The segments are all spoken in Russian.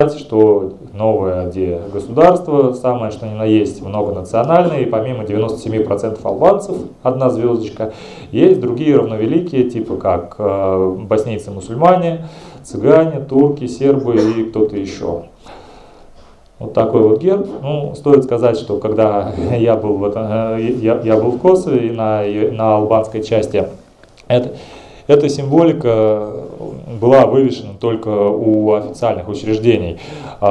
сказать, что новое государство, самое что ни на есть, многонациональное, и помимо 97% албанцев, одна звездочка, есть другие равновеликие, типа как боснийцы-мусульмане, цыгане, турки, сербы и кто-то еще. Вот такой вот герб. Ну, стоит сказать, что когда я был в Косове и на албанской части, эта символика была вывешена только у официальных учреждений.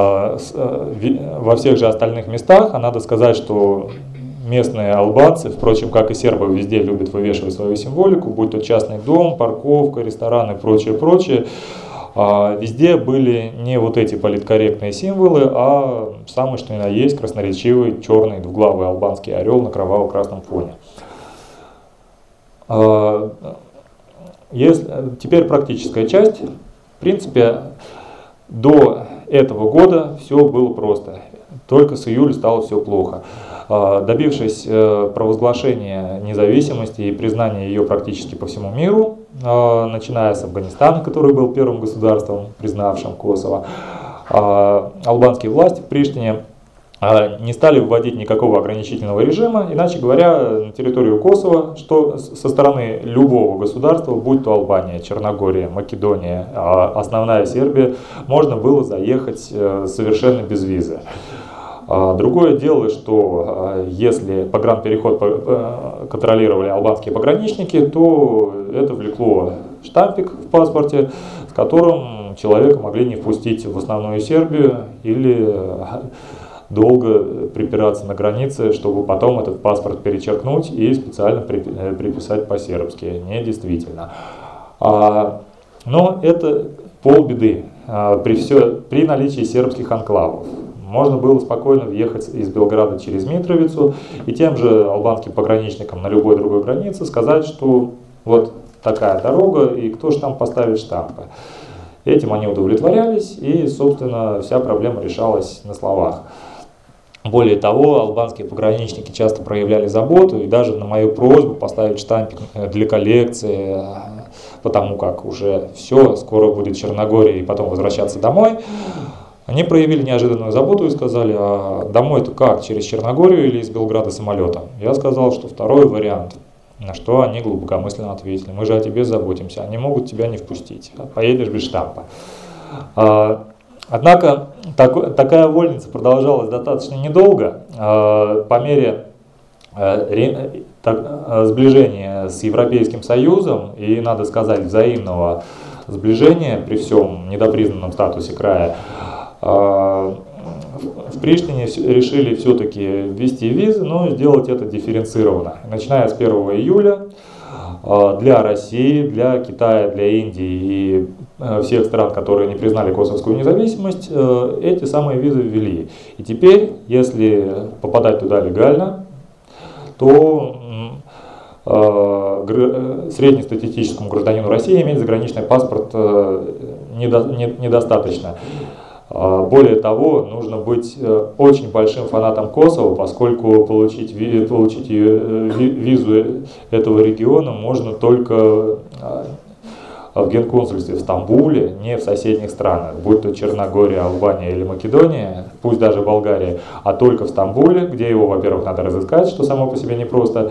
Во всех же остальных местах, а надо сказать, что местные албанцы, впрочем, как и сербы, везде любят вывешивать свою символику, будь то частный дом, парковка, рестораны и прочее. Везде были не вот эти политкорректные символы, а самый что ни на есть красноречивый черный двуглавый албанский орел на кроваво-красном фоне. Теперь практическая часть. В принципе, до этого года все было просто. Только с июля стало все плохо. Добившись провозглашения независимости и признания ее практически по всему миру, начиная с Афганистана, который был первым государством, признавшим Косово, албанские власти в Приштине не стали вводить никакого ограничительного режима, иначе говоря, на территорию Косово, что со стороны любого государства, будь то Албания, Черногория, Македония, основная Сербия, можно было заехать совершенно без визы. Другое дело, что если погранпереход контролировали албанские пограничники, то это влекло штампик в паспорте, с которым человека могли не впустить в основную Сербию или долго припираться на границе, чтобы потом этот паспорт перечеркнуть и специально приписать по-сербски. Недействительно. Но это полбеды при наличии сербских анклавов. Можно было спокойно въехать из Белграда через Митровицу и тем же албанским пограничникам на любой другой границе сказать, что вот такая дорога и кто же там поставит штампы. Этим они удовлетворялись, и, собственно, вся проблема решалась на словах. Более того, албанские пограничники часто проявляли заботу, и даже на мою просьбу поставить штампик для коллекции, потому как уже все, скоро будет Черногория и потом возвращаться домой, они проявили неожиданную заботу и сказали: а домой-то как, через Черногорию или из Белграда самолетом? Я сказал, что второй вариант. На что они глубокомысленно ответили: мы же о тебе заботимся, они могут тебя не впустить, поедешь без штампа. Однако такая вольница продолжалась достаточно недолго. По мере сближения с Европейским Союзом и, надо сказать, взаимного сближения при всем недопризнанном статусе края, в Приштине решили все-таки ввести визы, но сделать это дифференцированно. Начиная с 1 июля для России, для Китая, для Индии и всех стран, которые не признали косовскую независимость, эти самые визы ввели. И теперь, если попадать туда легально, то среднестатистическому гражданину России иметь заграничный паспорт недостаточно. Более того, нужно быть очень большим фанатом Косово, поскольку получить визу этого региона можно только в генконсульстве в Стамбуле, не в соседних странах, будь то Черногория, Албания или Македония, пусть даже Болгария, а только в Стамбуле, где его, во-первых, надо разыскать, что само по себе непросто,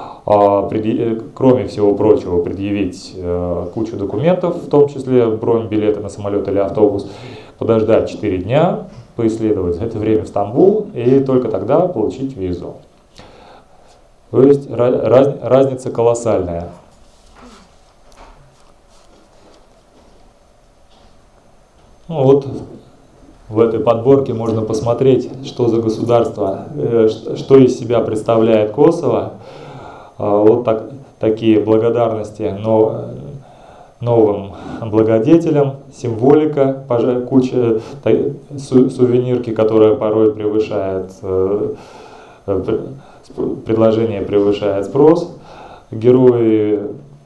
кроме всего прочего, предъявить кучу документов, в том числе бронь билета на самолет или автобус, подождать 4 дня, поисследовать это время в Стамбул и только тогда получить визу. То есть разница колоссальная. Ну вот в этой подборке можно посмотреть, что за государство, что из себя представляет Косово. Вот такие благодарности новым благодетелям, символика, куча сувенирки, которая порой превышает, предложение превышает спрос, герои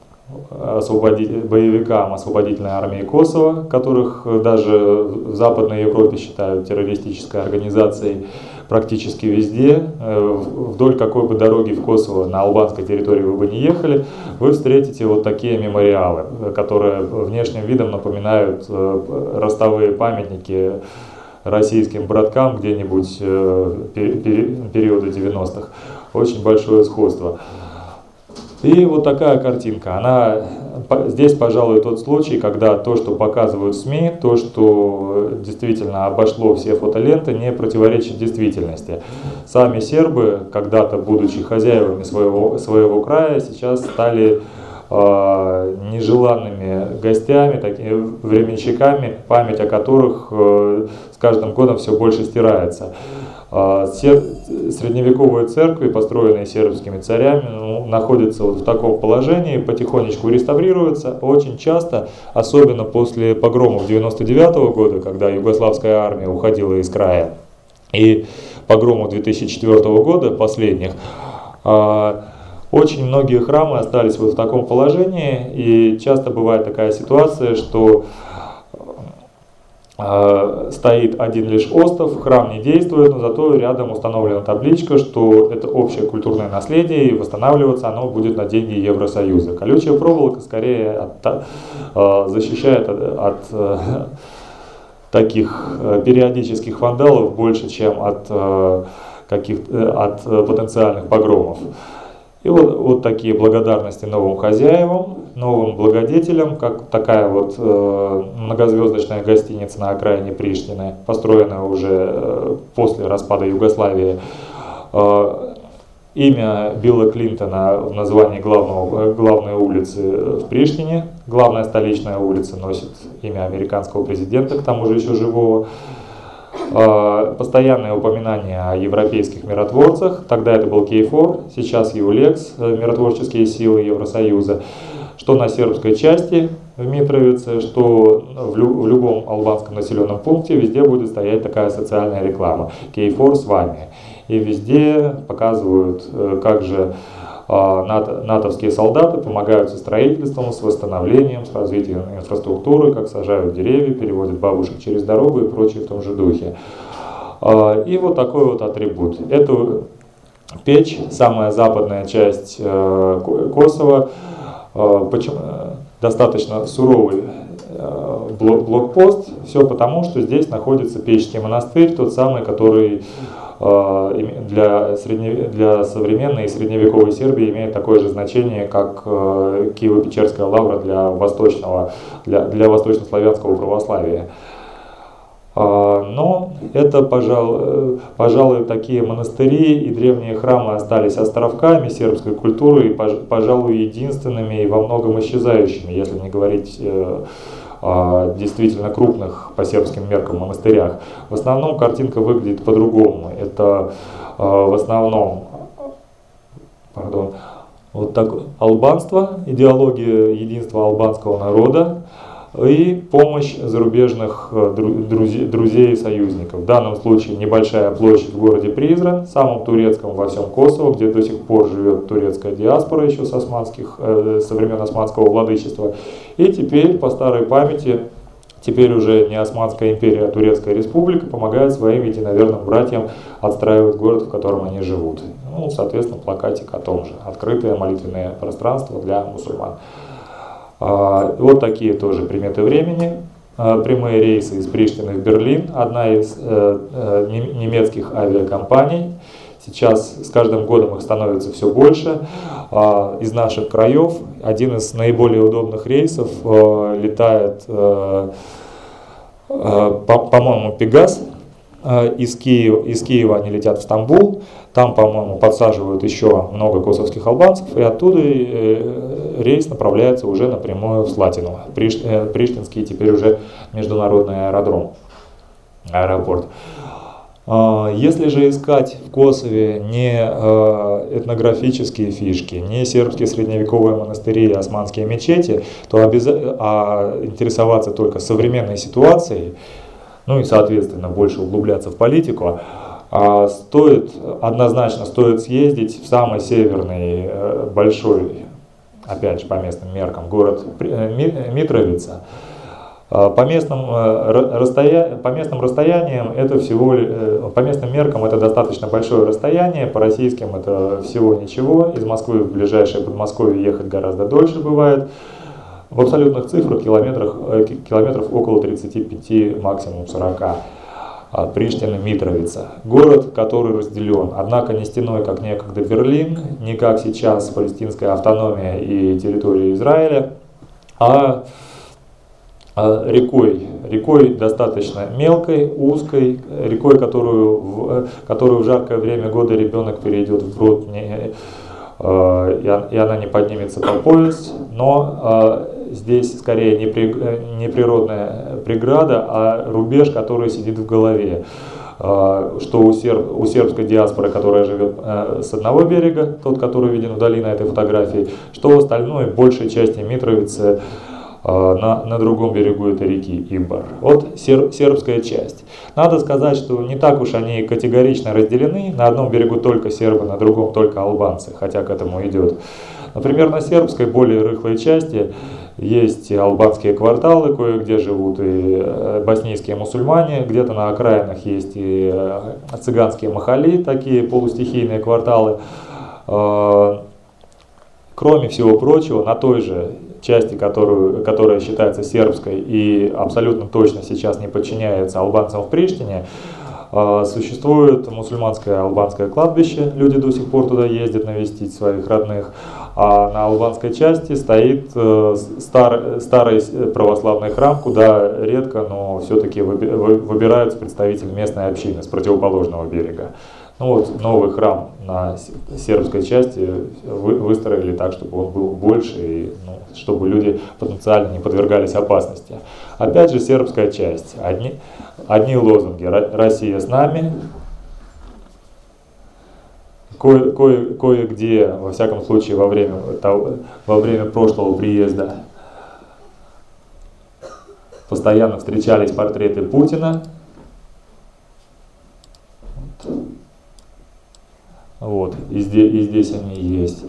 боевикам освободительной армии Косово, которых даже в Западной Европе считают террористической организацией практически везде. Вдоль какой бы дороги в Косово на албанской территории вы бы не ехали, вы встретите вот такие мемориалы, которые внешним видом напоминают ростовые памятники российским браткам где-нибудь периода 90-х. Очень большое сходство. И вот такая картинка. Здесь, пожалуй, тот случай, когда то, что показывают СМИ, то, что действительно обошло все фотоленты, не противоречит действительности. Сами сербы, когда-то будучи хозяевами своего края, сейчас стали нежеланными гостями, такими временщиками, память о которых с каждым годом все больше стирается. Средневековые церкви, построенные сербскими царями, находятся вот в таком положении, потихонечку реставрируются. Очень часто, особенно после погромов 1999 года, когда югославская армия уходила из края, и погромов 2004 года, последних, очень многие храмы остались вот в таком положении, и часто бывает такая ситуация, что стоит один лишь остов, храм не действует, но зато рядом установлена табличка, что это общее культурное наследие, и восстанавливаться оно будет на деньги Евросоюза. Колючая проволока скорее защищает от таких периодических вандалов больше, чем от потенциальных погромов. И вот такие благодарности новым хозяевам, новым благодетелям, как такая вот многозвездочная гостиница на окраине Приштины, построенная уже после распада Югославии. Имя Билла Клинтона в названии главной улицы в Приштине. Главная столичная улица носит имя американского президента, к тому же еще живого. Постоянное упоминание о европейских миротворцах, тогда это был Кейфор, сейчас ЕУЛЕКС, миротворческие силы Евросоюза, что на сербской части в Митровице, что в любом албанском населенном пункте, везде будет стоять такая социальная реклама. Кейфор с вами. И везде показывают, как же натовские солдаты помогают со строительством, с восстановлением, с развитием инфраструктуры, как сажают деревья, переводят бабушек через дорогу и прочее в том же духе. И вот такой вот атрибут. Эту печь, самая западная часть Косово, достаточно суровый блокпост, все потому, что здесь находится Печский монастырь, тот самый, который для современной и средневековой Сербии имеет такое же значение, как Киево-Печерская лавра для восточнославянского православия. Но это, пожалуй, такие монастыри и древние храмы остались островками сербской культуры, и, пожалуй, единственными и во многом исчезающими, если не говорить о действительно крупных по сербским меркам монастырях. В основном картинка выглядит по-другому. Это в основном вот так, албанство, идеология единства албанского народа, и помощь зарубежных друзей и союзников. В данном случае небольшая площадь в городе Призрен, самом турецком во всем Косово, где до сих пор живет турецкая диаспора еще со времен османского владычества. И теперь, по старой памяти, теперь уже не Османская империя, а Турецкая республика помогает своим единоверным братьям отстраивать город, в котором они живут. Ну, соответственно, плакатик о том же. Открытое молитвенное пространство для мусульман. Вот такие тоже приметы времени. Прямые рейсы из Приштины в Берлин. Одна из немецких авиакомпаний. Сейчас с каждым годом их становится все больше. Из наших краев один из наиболее удобных рейсов летает, по-моему, Пегас. Из Киева они летят в Стамбул. Там, по-моему, подсаживают еще много косовских албанцев, и оттуда рейс направляется уже напрямую в Слатину, Приштинский теперь уже международный аэропорт. Если же искать в Косове не этнографические фишки, не сербские средневековые монастыри и османские мечети, то интересоваться только современной ситуацией, ну и, соответственно, больше углубляться в политику, однозначно стоит съездить в самый северный, большой, опять же по местным меркам, город Митровица. По местным расстояниям это по местным меркам это достаточно большое расстояние, по российским это всего ничего, из Москвы в ближайшее Подмосковье ехать гораздо дольше бывает. В абсолютных цифрах километров около 35, максимум 40. от Приштины Митровица. Город, который разделен, однако не стеной, как некогда Берлин, не как сейчас палестинская автономия и территория Израиля, а рекой достаточно мелкой, узкой, рекой, которую в жаркое время года ребенок перейдет вброд, и она не поднимется по пояс, но здесь скорее не природная преграда, а рубеж, который сидит в голове. Что у сербской диаспоры, которая живет с одного берега, тот, который виден вдали на этой фотографии, что в остальной, большей части Митровицы, на другом берегу этой реки Ибар. Вот сербская часть. Надо сказать, что не так уж они категорично разделены. На одном берегу только сербы, на другом только албанцы, хотя к этому идет. Например, на сербской, более рыхлой части есть албанские кварталы, кое-где живут и боснийские мусульмане, где-то на окраинах есть и цыганские махали, такие полустихийные кварталы. Кроме всего прочего, на той же части, которая считается сербской и абсолютно точно сейчас не подчиняется албанцам в Приштине, существует мусульманское албанское кладбище, люди до сих пор туда ездят навестить своих родных, а на албанской части стоит старый православный храм, куда редко, но все-таки выбираются представители местной общины с противоположного берега. Ну вот, новый храм на сербской части выстроили так, чтобы он был больше, и, чтобы люди потенциально не подвергались опасности. Опять же, сербская часть. Одни лозунги: «Россия с нами». Кое-где, во всяком случае, во время прошлого приезда постоянно встречались портреты Путина. Вот, и здесь они есть.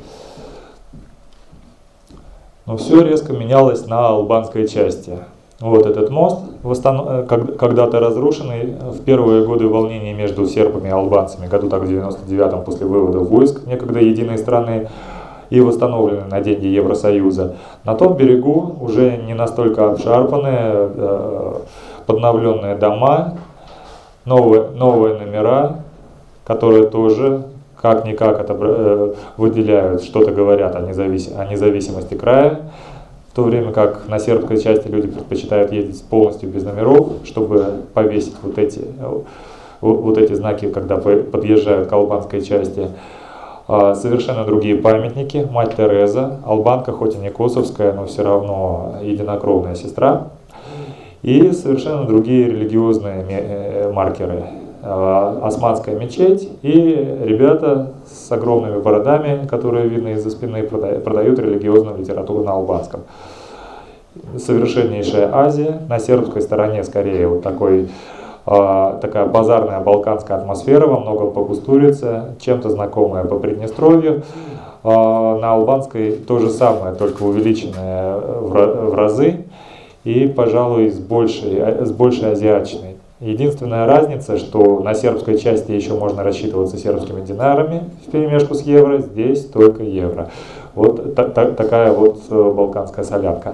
Но все резко менялось на албанской части. Вот этот мост, когда-то разрушенный в первые годы волнений между сербами и албанцами, году так в 99-м после вывода войск некогда единой страны, и восстановленный на деньги Евросоюза. На том берегу уже не настолько обшарпанные, подновленные дома, новые номера, которые тоже как-никак это выделяют, что-то говорят о независимости края, в то время как на сербской части люди предпочитают ездить полностью без номеров, чтобы повесить вот эти знаки, когда подъезжают к албанской части. Совершенно другие памятники. Мать Тереза, албанка, хоть и не косовская, но все равно единокровная сестра. И совершенно другие религиозные маркеры. Османская мечеть и ребята с огромными бородами, которые видны из-за спины, продают религиозную литературу на албанском. Совершеннейшая Азия. На сербской стороне скорее вот такая базарная балканская атмосфера, во многом по Кустурице, чем-то знакомая по Приднестровью. На албанской то же самое, только увеличенное в разы и, пожалуй, с большей азиатчиной. Единственная разница, что на сербской части еще можно рассчитываться сербскими динарами вперемешку с евро, здесь только евро. Вот такая вот балканская солянка.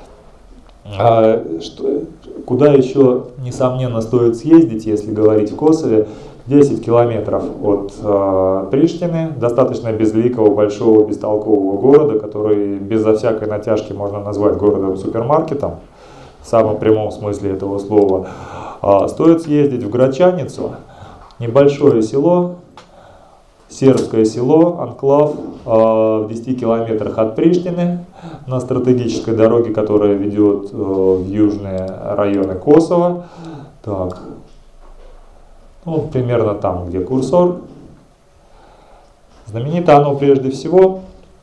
Куда еще, несомненно, стоит съездить, если говорить в Косове? 10 километров от Приштины, достаточно безликого, большого, бестолкового города, который безо всякой натяжки можно назвать городом-супермаркетом, в самом прямом смысле этого слова. Стоит съездить в Грачаницу, небольшое село, сербское село, анклав в 10 километрах от Приштины, на стратегической дороге, которая ведет в южные районы Косово. Так, ну, примерно там, где курсор. Знаменито оно прежде всего.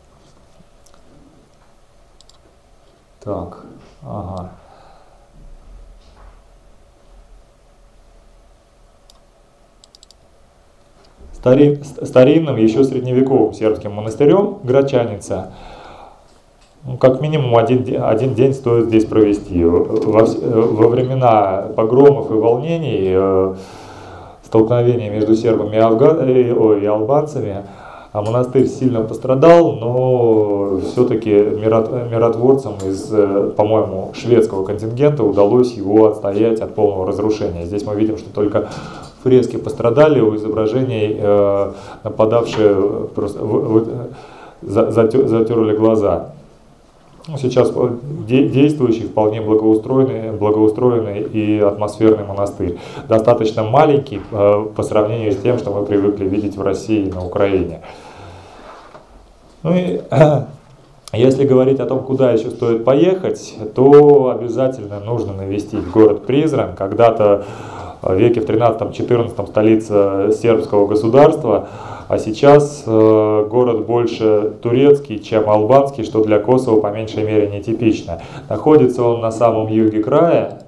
Так, ага. Старинным, еще средневековым сербским монастырем Грачаница. Как минимум один день стоит здесь провести. Во времена погромов и волнений, столкновений между сербами и албанцами, А монастырь сильно пострадал, но все-таки миротворцам из, по-моему, шведского контингента удалось его отстоять от полного разрушения. Здесь мы видим, что только фрески пострадали, у изображений нападавшие просто затерли глаза. Сейчас действующий, вполне благоустроенный и атмосферный монастырь. Достаточно маленький по сравнению с тем, что мы привыкли видеть в России и на Украине. Ну и если говорить о том, куда еще стоит поехать, то обязательно нужно навестить город Призрен. Когда-то в веке в 13-14 столица сербского государства, а сейчас город больше турецкий, чем албанский, что для Косово по меньшей мере нетипично. Находится он на самом юге края.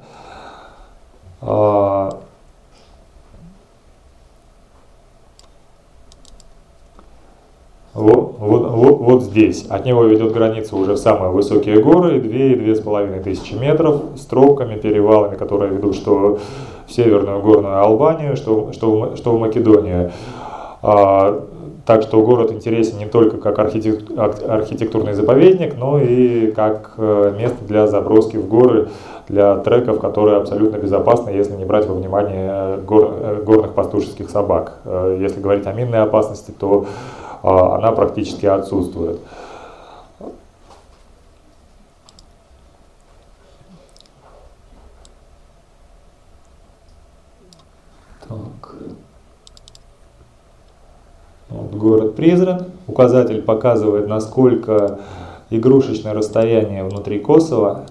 Вот здесь. От него ведет границу уже в самые высокие горы, 2-2,5 тысячи метров, с тропками, перевалами, которые ведут что в северную горную Албанию, что в Македонию. Так что город интересен не только как архитектурный заповедник, но и как место для заброски в горы, для треков, которые абсолютно безопасны, если не брать во внимание горных пастушеских собак. Если говорить о минной опасности, то она практически отсутствует. Так. Вот город Призрен. Указатель показывает, насколько игрушечное расстояние внутри Косово.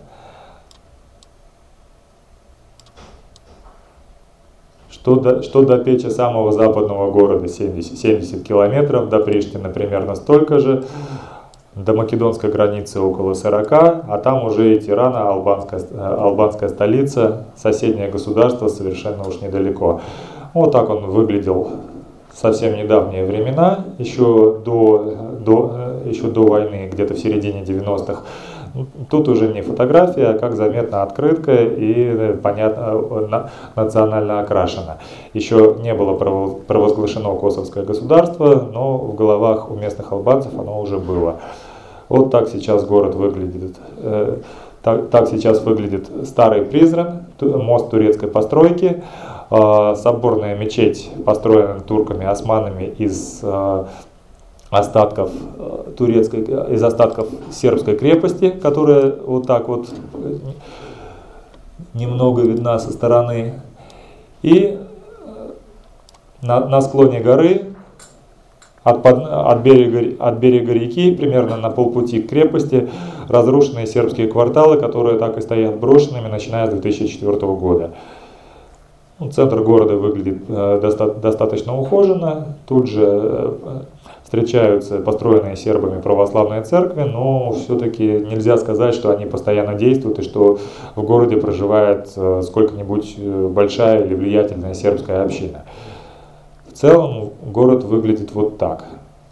Что до Печи, самого западного города, 70 километров, до Приштины примерно столько же, до македонской границы около 40, а там уже и Тирана, албанская столица, соседнее государство совершенно уж недалеко. Вот так он выглядел в совсем недавние времена, еще до войны, где-то в середине 90-х. Тут уже не фотография, а, как заметно, открытка и, понятно, национально окрашена. Еще не было провозглашено косовское государство, но в головах у местных албанцев оно уже было. Вот так сейчас город выглядит. Так сейчас выглядит старый Призрен, мост турецкой постройки, соборная мечеть, построенная турками, османами из остатков сербской крепости, которая вот так вот немного видна со стороны. И на склоне горы от берега реки, примерно на полпути к крепости, разрушенные сербские кварталы, которые так и стоят брошенными, начиная с 2004 года. Центр города выглядит достаточно ухоженно. Тут же встречаются построенные сербами православные церкви, но все-таки нельзя сказать, что они постоянно действуют и что в городе проживает сколько-нибудь большая или влиятельная сербская община. В целом город выглядит вот так.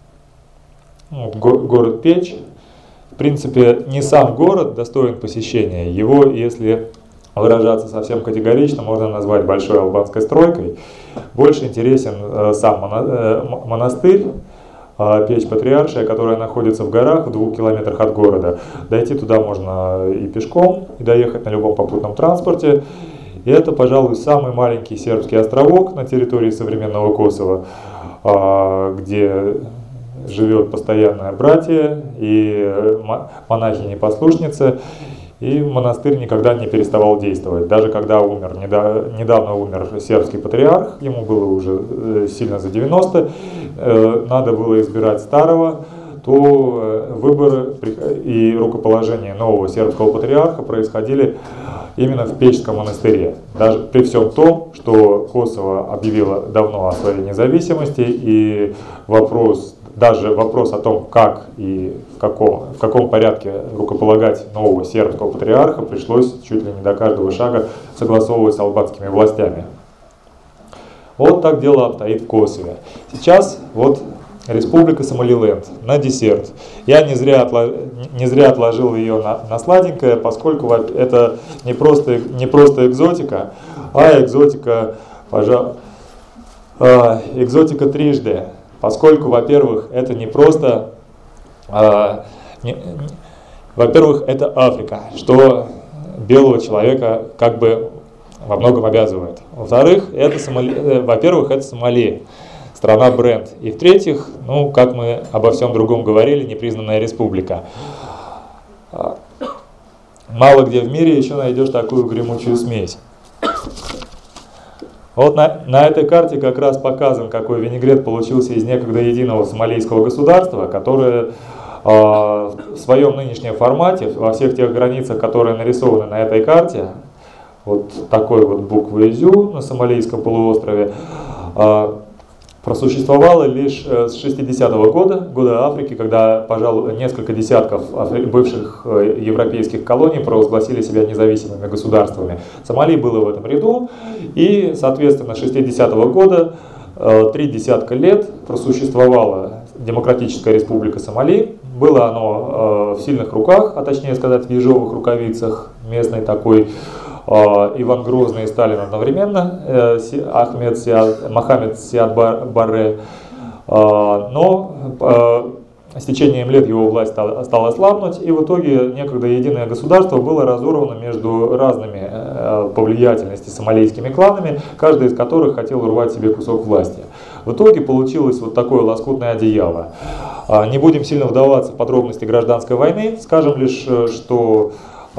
Город Печь, в принципе, не сам город достоин посещения. Его, если выражаться совсем категорично, можно назвать большой албанской стройкой. Больше интересен сам монастырь, Печь Патриаршая, которая находится в горах в 2 километрах от города. Дойти туда можно и пешком, и доехать на любом попутном транспорте. И это, пожалуй, самый маленький сербский островок на территории современного Косово, где живет постоянное братье и монахини-послушницы. И монастырь никогда не переставал действовать. Даже когда недавно умер сербский патриарх, ему было уже сильно за 90, надо было избирать старого, то выборы и рукоположение нового сербского патриарха происходили именно в Печском монастыре. Даже при всем том, что Косово объявило давно о своей независимости, и даже вопрос о том, как и в каком порядке рукополагать нового сербского патриарха, пришлось чуть ли не до каждого шага согласовывать с албанскими властями. Вот так дело обстоит в Косове. Сейчас вот Республика Сомалиленд на десерт. Я не зря отложил ее на сладенькое, поскольку это не просто экзотика, а экзотика трижды. поскольку, во-первых, это не просто, во-первых, это Африка, что белого человека как бы во многом обязывает. Во-вторых, это Сомали, страна бренд. И в-третьих, ну, как мы обо всем другом говорили, непризнанная республика. Мало где в мире еще найдешь такую гремучую смесь. Вот на этой карте как раз показан, какой винегрет получился из некогда единого сомалийского государства, которое в своем нынешнем формате, во всех тех границах, которые нарисованы на этой карте, вот такой вот буквой «Зю» на Сомалийском полуострове, просуществовало лишь с 60-го года Африки, когда, пожалуй, несколько десятков бывших европейских колоний провозгласили себя независимыми государствами. Сомали было в этом ряду, и, соответственно, с 60-го года 3 десятка лет просуществовала Демократическая Республика Сомали. Было оно в сильных руках, а точнее сказать, в ежовых рукавицах местной такой Иван Грозный и Сталин одновременно, Мохаммед Сиад Барре, но с течением лет его власть стала слабнуть, и в итоге некогда единое государство было разорвано между разными по влиятельности сомалийскими кланами, каждый из которых хотел урвать себе кусок власти. В итоге получилось вот такое лоскутное одеяло. Не будем сильно вдаваться в подробности гражданской войны, скажем лишь, что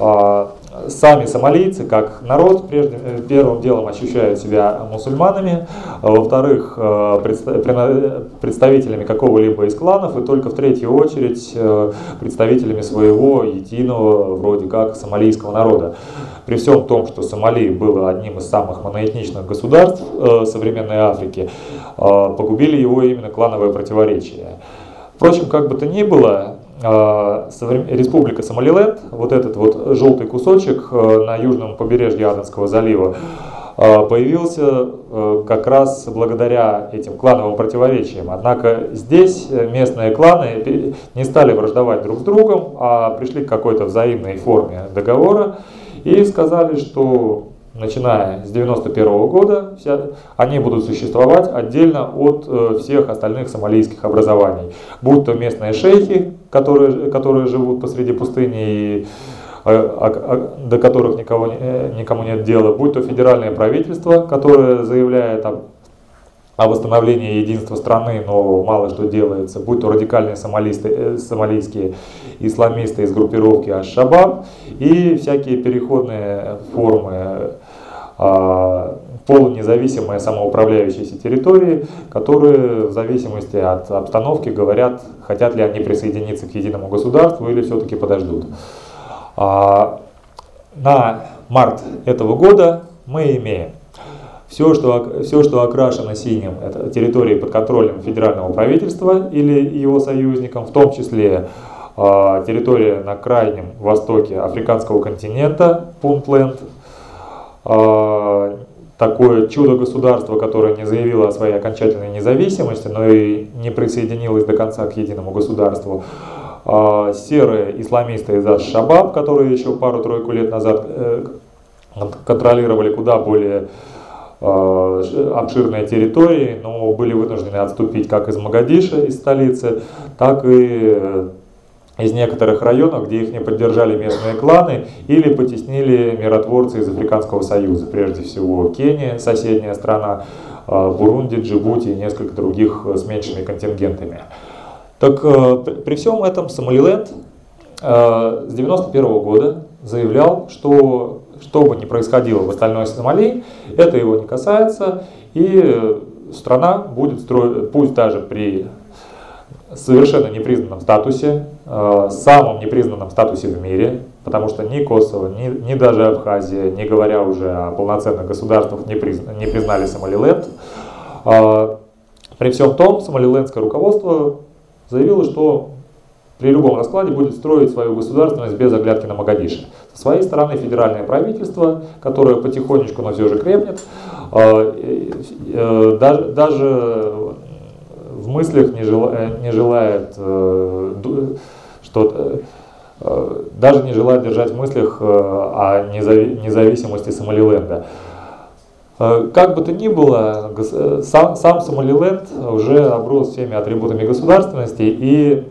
сами сомалийцы, как народ, первым делом ощущают себя мусульманами, во-вторых, представителями какого-либо из кланов, и только в третью очередь представителями своего единого, вроде как, сомалийского народа. При всем том, что Сомали было одним из самых моноэтничных государств современной Африки, погубили его именно клановые противоречия. Впрочем, как бы то ни было, Республика Сомалиленд, вот этот вот желтый кусочек на южном побережье Аденского залива, появился как раз благодаря этим клановым противоречиям. Однако здесь местные кланы не стали враждовать друг с другом, а пришли к какой-то взаимной форме договора и сказали, что начиная с 1991 года они будут существовать отдельно от всех остальных сомалийских образований. Будь то местные шейхи, которые живут посреди пустыни и до которых никому нет дела, будь то федеральное правительство, которое заявляет о восстановлении единства страны, но мало что делается, будь то радикальные сомалийские исламисты из группировки Аш-Шабаб и всякие переходные формы полунезависимые самоуправляющиеся территории, которые в зависимости от обстановки говорят, хотят ли они присоединиться к единому государству или все-таки подождут. На март этого года мы имеем все, что окрашено синим, это территории под контролем федерального правительства или его союзникам, в том числе территория на крайнем востоке африканского континента, Пунтленд, такое чудо-государство, которое не заявило о своей окончательной независимости, но и не присоединилось до конца к единому государству. Серые исламисты из Аш-Шабаб, которые еще пару-тройку лет назад контролировали куда более обширные территории, но были вынуждены отступить как из Могадишо, из столицы, так и из некоторых районов, где их не поддержали местные кланы или потеснили миротворцы из Африканского союза, прежде всего Кения, соседняя страна, Бурунди, Джибути и несколько других с меньшими контингентами. Так при всем этом Сомалиленд с 1991 года заявлял, что бы ни происходило в остальной Сомали, это его не касается, и страна будет строить, пусть даже при совершенно непризнанном статусе, самом непризнанном статусе в мире, потому что ни Косово, ни даже Абхазия, не говоря уже о полноценных государствах, не признали Сомалиленд. При всем том, сомалилендское руководство заявило, что при любом раскладе будет строить свою государственность без оглядки на Могадишо. Со своей стороны федеральное правительство, которое потихонечку, но все же крепнет, даже в мыслях не желает держать в мыслях о независимости Сомалиленда. Как бы то ни было, сам Сомалиленд уже оброс всеми атрибутами государственности, и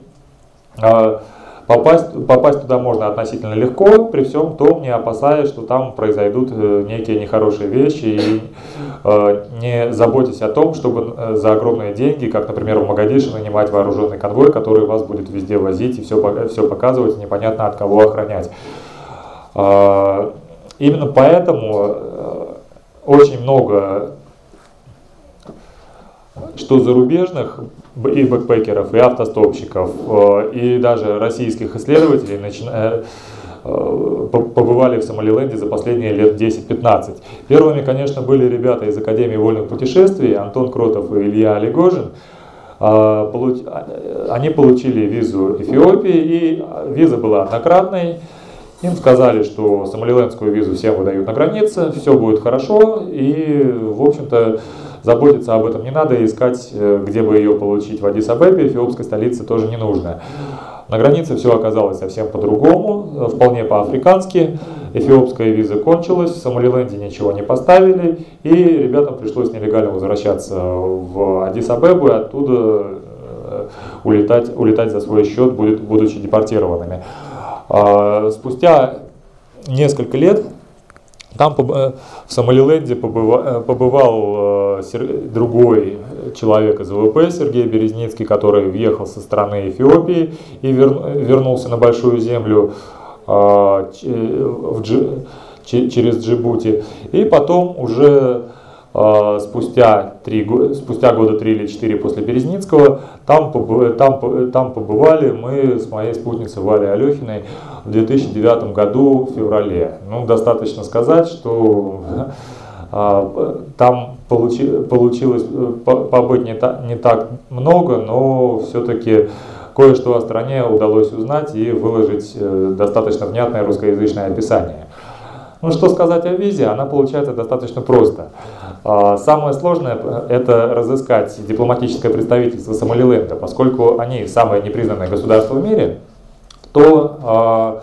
попасть туда можно относительно легко, при всем том не опасаясь, что там произойдут некие нехорошие вещи, и не заботясь о том, чтобы за огромные деньги, как, например, в Могадишо, нанимать вооруженный конвой, который вас будет везде возить и все показывать, и непонятно от кого охранять. Именно поэтому очень много что зарубежных и бэкпекеров, и автостопщиков, и даже российских исследователей побывали в Сомалиленде за последние лет 10-15. Первыми, конечно, были ребята из Академии вольных путешествий, Антон Кротов и Илья Алигожин. Они получили визу Эфиопии, и виза была однократной. Им сказали, что сомалилендскую визу всем выдают на границе, все будет хорошо, и, в общем-то, заботиться об этом не надо, искать, где бы ее получить в Аддис-Абебе, эфиопской столице, тоже не нужно. На границе все оказалось совсем по-другому, вполне по-африкански. Эфиопская виза кончилась, в Сомалиленде ничего не поставили, и ребятам пришлось нелегально возвращаться в Аддис-Абебу и оттуда улетать за свой счет, будучи депортированными. Спустя несколько лет там в Сомалиленде побывал другой человек из ВВП, Сергей Березницкий, который въехал со стороны Эфиопии и вернулся на Большую Землю через Джибути. И потом уже спустя года 3 или 4 после Березницкого там побывали мы с моей спутницей Валей Алехиной в 2009 году в феврале. Ну, достаточно сказать, что там получилось побыть не так много, но все-таки кое-что о стране удалось узнать и выложить достаточно внятное русскоязычное описание. Ну, что сказать о визе, она получается достаточно просто. Самое сложное – это разыскать дипломатическое представительство Сомалиленда, поскольку они самое непризнанное государство в мире, то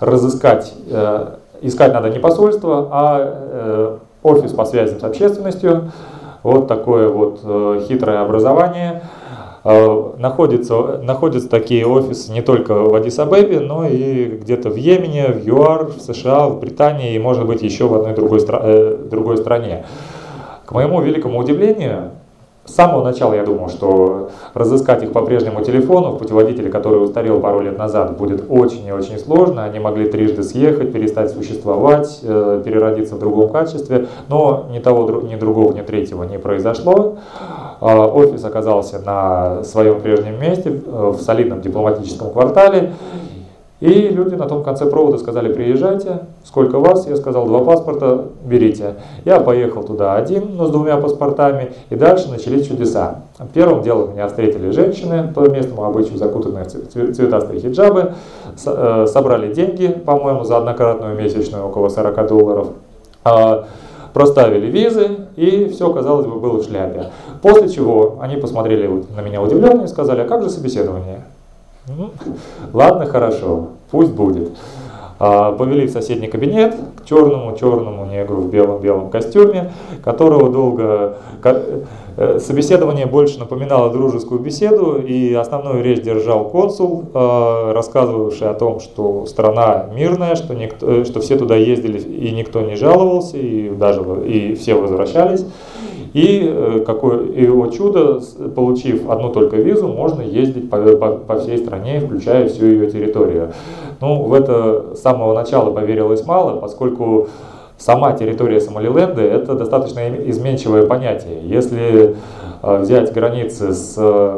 искать надо не посольство, а офис по связям с общественностью. Вот такое вот хитрое образование. Находятся такие офисы не только в Аддис-Абебе, но и где-то в Йемене, в ЮАР, в США, в Британии и, может быть, еще в одной другой стране. К моему великому удивлению, с самого начала я думал, что разыскать их по прежнему телефону в путеводителе, который устарел пару лет назад, будет очень и очень сложно. Они могли трижды съехать, перестать существовать, переродиться в другом качестве, но ни того, ни другого, ни третьего не произошло. Офис оказался на своем прежнем месте, в солидном дипломатическом квартале. И люди на том конце провода сказали: приезжайте, сколько вас? Я сказал: 2 паспорта, берите. Я поехал туда один, но с 2 паспортами, и дальше начались чудеса. Первым делом меня встретили женщины, по местному обычаю закутанные в цветастые хиджабы, собрали деньги, по-моему, за однократную месячную около $40, проставили визы, и все, казалось бы, было в шляпе. После чего они посмотрели на меня удивленно и сказали: а как же собеседование? Ладно, хорошо, пусть будет. Повели в соседний кабинет к черному негру в белом костюме, которого долго... Собеседование больше напоминало дружескую беседу, и основную речь держал консул, рассказывавший о том, что страна мирная, что все туда ездили и никто не жаловался, и все возвращались. И какое его чудо, получив одну только визу, можно ездить по всей стране, включая всю ее территорию. Ну, в это с самого начала поверилось мало, поскольку сама территория Сомалиленда – это достаточно изменчивое понятие. Если взять границы с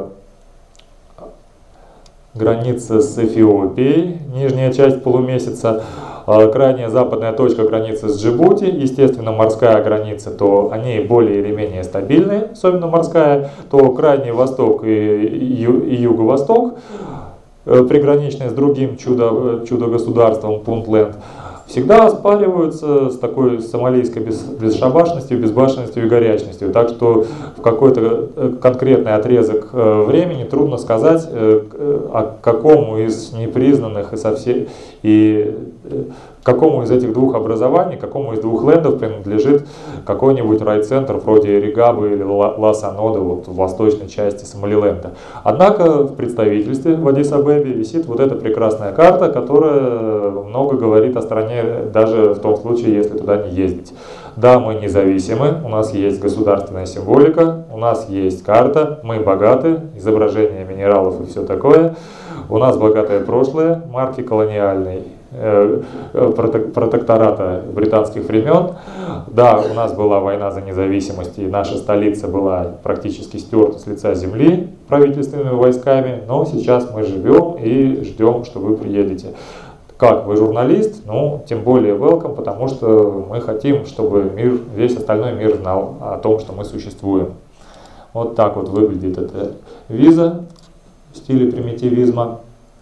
Эфиопией, нижняя часть полумесяца, крайняя западная точка границы с Джибути, естественно, морская граница, то они более или менее стабильны, особенно морская, то крайний восток и юго-восток, приграничные с другим чудо-государством Пунтленд, всегда оспариваются с такой сомалийской бесшабашностью, безбашенностью и горячностью. Так что в какой-то конкретный отрезок времени трудно сказать, о какому из непризнанных и какому из этих двух образований, какому из двух лендов принадлежит какой-нибудь райцентр вроде Ригабы или Лас-Анода вот, в восточной части Сомалиленда. Однако в представительстве в Аддис-Абебе висит вот эта прекрасная карта, которая много говорит о стране, даже в том случае, если туда не ездить. Да, мы независимы, у нас есть государственная символика, у нас есть карта, мы богаты, изображения минералов и все такое. У нас богатое прошлое, марки колониальной протектората британских времен. Да, у нас была война за независимость, и наша столица была практически стерта с лица земли правительственными войсками, но сейчас мы живем и ждем, что вы приедете. Как вы журналист, ну, тем более welcome, потому что мы хотим, чтобы мир, весь остальной мир знал о том, что мы существуем. Вот так вот выглядит эта виза в стиле примитивизма.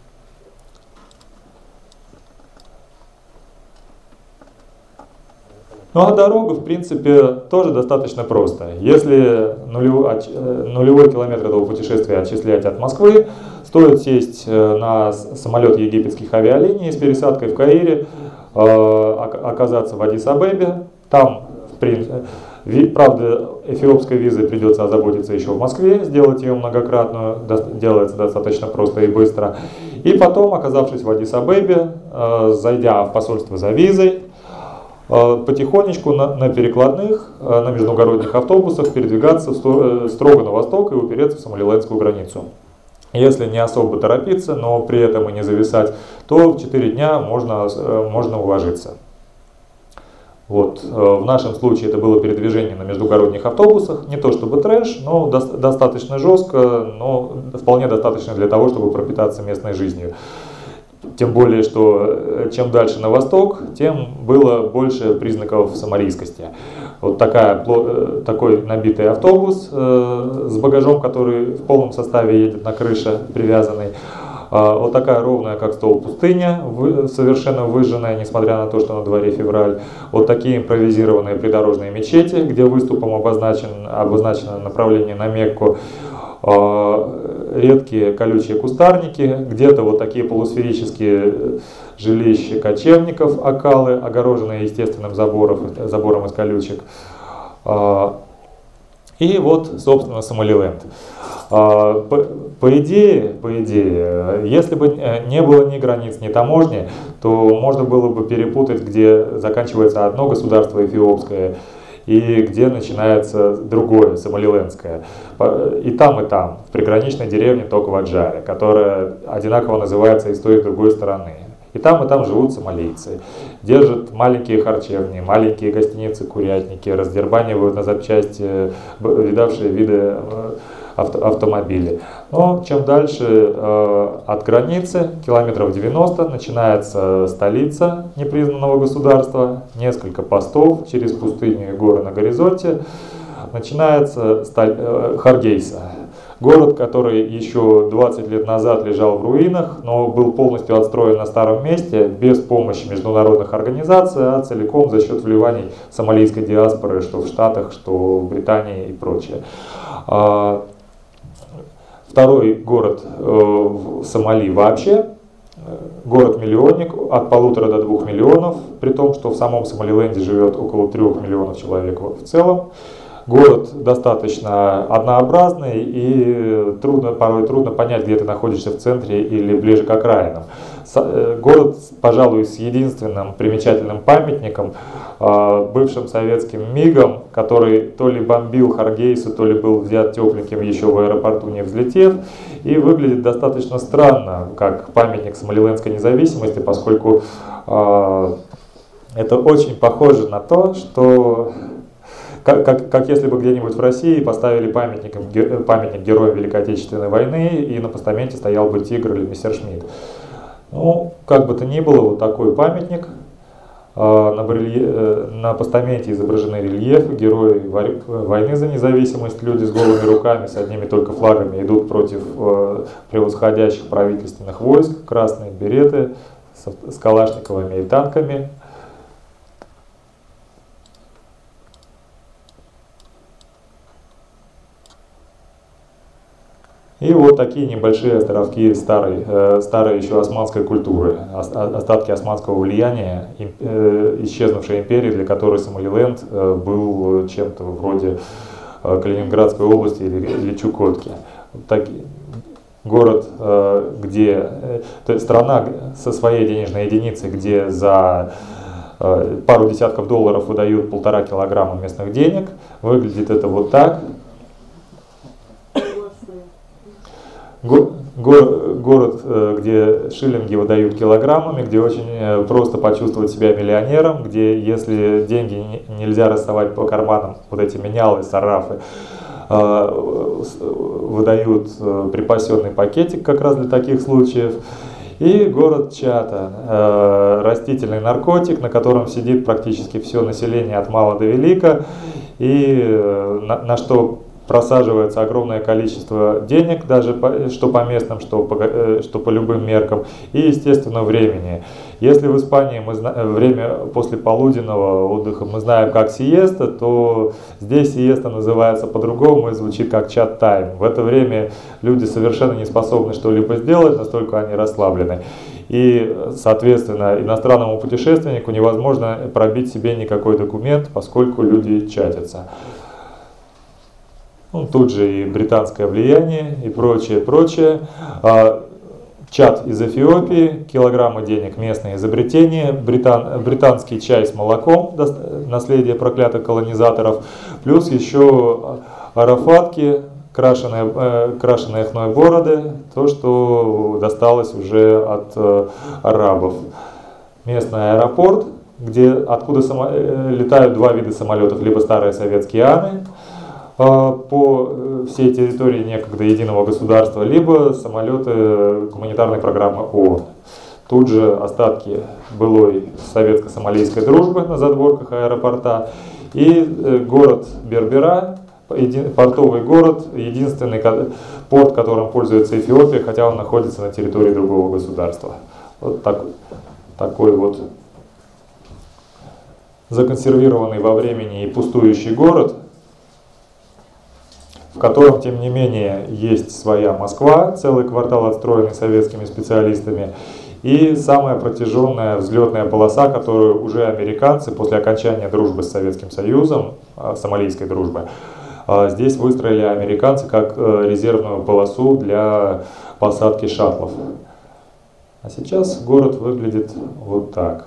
Ну а дорога, в принципе, тоже достаточно простая. Если нулевой километр этого путешествия отчислять от Москвы, стоит сесть на самолет египетских авиалиний с пересадкой в Каире, оказаться в Аддис-Абебе. Там, правда, эфиопской визой придется озаботиться еще в Москве, сделать ее многократную, делается достаточно просто и быстро. И потом, оказавшись в Аддис-Абебе, зайдя в посольство за визой, потихонечку на перекладных, на междугородних автобусах передвигаться строго на восток и упереться в сомалилендскую границу. Если не особо торопиться, но при этом и не зависать, то в 4 дня можно уложиться. Вот. В нашем случае это было передвижение на междугородних автобусах, не то чтобы трэш, но достаточно жестко, но вполне достаточно для того, чтобы пропитаться местной жизнью. Тем более, что чем дальше на восток, тем было больше признаков сомалийскости. Вот такой набитый автобус с багажом, который в полном составе едет на крыше привязанный. Вот такая ровная, как стол, пустыня, совершенно выжженная, несмотря на то, что на дворе февраль. Вот такие импровизированные придорожные мечети, где выступом обозначено направление на Мекку. Редкие колючие кустарники, где-то вот такие полусферические жилища кочевников, акалы, огороженные естественным забором из колючек. И вот, собственно, Сомалиленд. По идее, если бы не было ни границ, ни таможни, то можно было бы перепутать, где заканчивается одно государство эфиопское, и где начинается другое, сомалилендское. И там, в приграничной деревне Токваджаре, которая одинаково называется и с той, и с другой стороны. И там живут сомалийцы. Держат маленькие харчевни, маленькие гостиницы-курятники, раздербанивают на запчасти видавшие виды автомобили. Но чем дальше от границы, километров 90, начинается столица непризнанного государства, несколько постов через пустыню и горы на горизонте. Начинается Харгейса, город, который еще 20 лет назад лежал в руинах, но был полностью отстроен на старом месте, без помощи международных организаций, а целиком за счет вливаний сомалийской диаспоры, что в Штатах, что в Британии и прочее. Второй город в Сомали вообще, город-миллионник от 1,5 до 2 миллионов, при том, что в самом Сомалиленде живет около 3 миллионов человек в целом. Город достаточно однообразный и порой трудно понять, где ты находишься в центре или ближе к окраинам. Город, пожалуй, с единственным примечательным памятником, бывшим советским МИГом, который то ли бомбил Харгейсу, то ли был взят тепленьким еще в аэропорту, не взлетев, и выглядит достаточно странно, как памятник сомалилендской независимости, поскольку это очень похоже на то, что как если бы где-нибудь в России поставили памятник героям Великой Отечественной войны, и на постаменте стоял бы тигр или мессершмитт. Ну, как бы то ни было, вот такой памятник. На постаменте изображены рельефы, герои войны за независимость, люди с голыми руками, с одними только флагами идут против превосходящих правительственных войск, красные береты с калашниковыми и танками. И вот такие небольшие островки старой еще османской культуры, остатки османского влияния, исчезнувшей империи, для которой Сомалиленд был чем-то вроде Калининградской области или Чукотки. Город, страна со своей денежной единицей, где за пару десятков долларов выдают 1,5 килограмма местных денег. Выглядит это вот так. Город, где шиллинги выдают килограммами, где очень просто почувствовать себя миллионером, где если деньги нельзя расставать по карманам, вот эти менялы, сарафы, выдают припасенный пакетик как раз для таких случаев. И город Чата, растительный наркотик, на котором сидит практически все население от мала до велика, и на что просаживается огромное количество денег, даже что по местным, что по любым меркам, и, естественно, времени. Если в Испании время после полуденного отдыха мы знаем как сиеста, то здесь сиеста называется по-другому и звучит как чат-тайм. В это время люди совершенно не способны что-либо сделать, настолько они расслаблены. И, соответственно, иностранному путешественнику невозможно пробить себе никакой документ, поскольку люди чатятся. Тут же и британское влияние и прочее, прочее. Чат из Эфиопии, килограммы денег, местное изобретение, британский чай с молоком, наследие проклятых колонизаторов, плюс еще арафатки, крашеные хной бороды, то, что досталось уже от арабов. Местный аэропорт, откуда летают два вида самолетов, либо старые советские Аны, по всей территории некогда единого государства, либо самолеты гуманитарной программы ООН. Тут же остатки былой советско-сомалийской дружбы на задворках аэропорта и город Бербера, портовый город, единственный порт, которым пользуется Эфиопия, хотя он находится на территории другого государства. Вот такой вот законсервированный во времени и пустующий город, в котором, тем не менее, есть своя Москва, целый квартал, отстроенный советскими специалистами, и самая протяженная взлетная полоса, которую уже американцы после окончания дружбы с Советским Союзом, сомалийской дружбы, здесь выстроили американцы как резервную полосу для посадки шаттлов. А сейчас город выглядит вот так.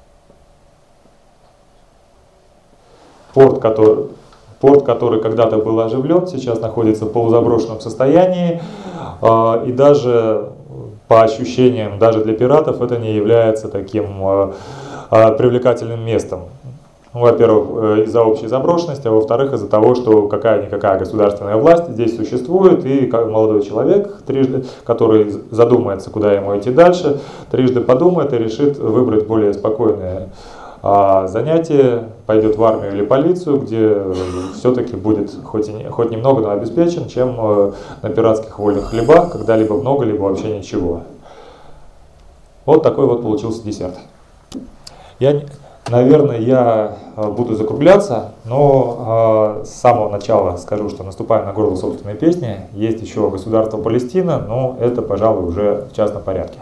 Порт, который когда-то был оживлен, сейчас находится в полузаброшенном состоянии, и даже по ощущениям, даже для пиратов это не является таким привлекательным местом. Во-первых, из-за общей заброшенности, а во-вторых, из-за того, что какая-никакая государственная власть здесь существует, и молодой человек, который задумается, куда ему идти дальше, трижды подумает и решит выбрать более спокойное занятие, пойдет в армию или полицию, где все-таки будет хоть немного, но обеспечен, чем на пиратских вольных хлебах, когда либо много, либо вообще ничего. Вот такой вот получился десерт. Наверное, я буду закругляться, но с самого начала скажу, что наступаю на горло собственной песни. Есть еще государство Палестина, но это, пожалуй, уже в частном порядке.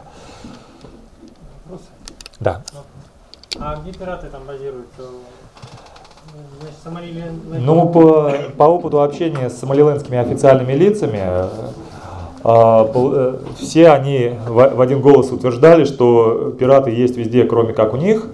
Да. А где пираты там базируются? Значит, Сомалиленд... Ну, по опыту общения с сомалилендскими официальными лицами, все они в один голос утверждали, что пираты есть везде, кроме как у них,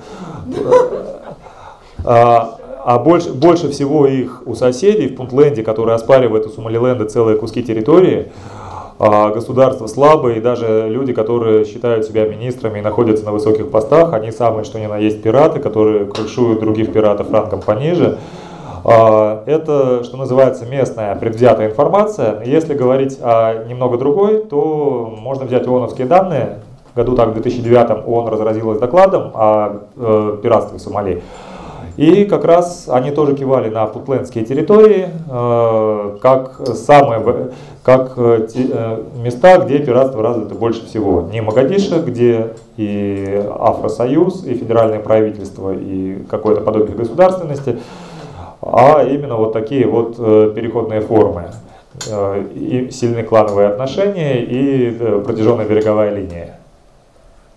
а больше всего их у соседей в Пунтленде, которые оспаривают у Сомалиленда целые куски территории. Государства слабые, и даже люди, которые считают себя министрами и находятся на высоких постах, они самые что ни на есть пираты, которые крышуют других пиратов рангом пониже. Это, что называется, местная предвзятая информация. Если говорить о немного другой, то можно взять ООНовские данные. В году так, в 2009 ООН разразилась докладом о пиратстве в Сомали. И как раз они тоже кивали на пунтлендские территории, как места, где пиратство развито больше всего. Не Могадишо, где и Афросоюз, и федеральное правительство, и какое-то подобие государственности, а именно вот такие вот переходные формы. и сильные клановые отношения, и протяженная береговая линия.